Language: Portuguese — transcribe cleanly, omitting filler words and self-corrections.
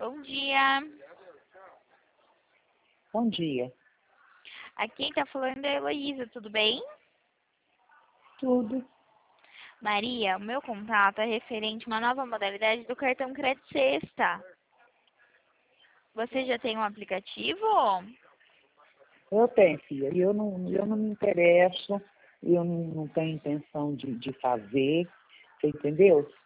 Bom dia. Bom dia. Aqui quem tá falando é a Heloísa, tudo bem? Tudo. Maria, o meu contato é referente a uma nova modalidade do cartão Crédito Sexta. Você já tem um aplicativo? Eu tenho, filha. E eu não me interesso, eu não tenho intenção de fazer, você entendeu?